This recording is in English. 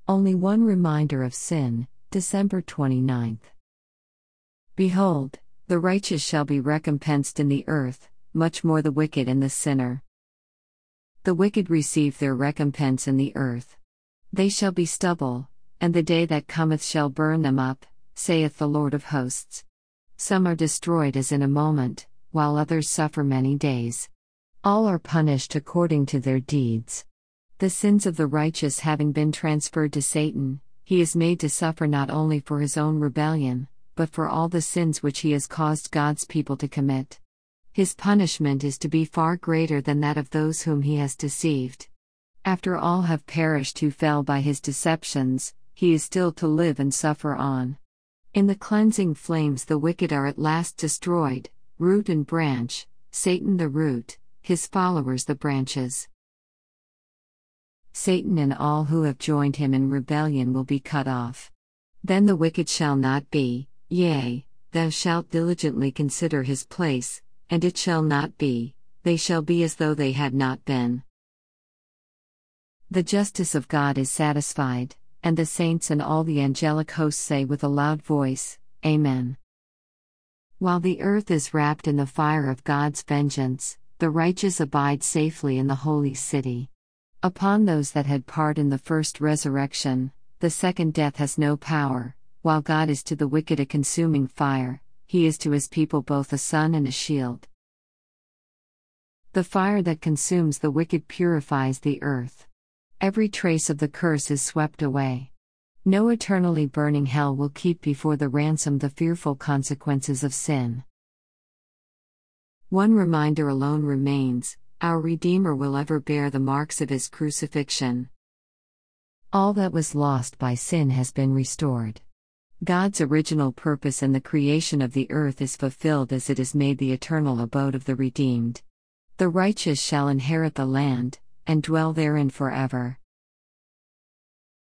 Only one reminder of sin, December 29th. Behold, the righteous shall be recompensed in the earth, much more the wicked and the sinner. The wicked receive their recompense in the earth. They shall be stubble, and the day that cometh shall burn them up, saith the Lord of hosts. Some are destroyed as in a moment, while others suffer many days. All are punished according to their deeds. The sins of the righteous having been transferred to Satan, he is made to suffer not only for his own rebellion, but for all the sins which he has caused God's people to commit. His punishment is to be far greater than that of those whom he has deceived. After all have perished who fell by his deceptions, he is still to live and suffer on. In the cleansing flames the wicked are at last destroyed, root and branch, Satan the root, his followers the branches. Satan and all who have joined him in rebellion will be cut off. Then the wicked shall not be, yea, thou shalt diligently consider his place, and it shall not be, they shall be as though they had not been. The justice of God is satisfied, and the saints and all the angelic hosts say with a loud voice, Amen. While the earth is wrapped in the fire of God's vengeance, the righteous abide safely in the holy city. Upon those that had part in the first resurrection, the second death has no power. While God is to the wicked a consuming fire, he is to his people both a sun and a shield. The fire that consumes the wicked purifies the earth. Every trace of the curse is swept away. No eternally burning hell will keep before the ransom the fearful consequences of sin. One reminder alone remains: our Redeemer will ever bear the marks of his crucifixion. All that was lost by sin has been restored. God's original purpose in the creation of the earth is fulfilled as it is made the eternal abode of the redeemed. The righteous shall inherit the land, and dwell therein forever.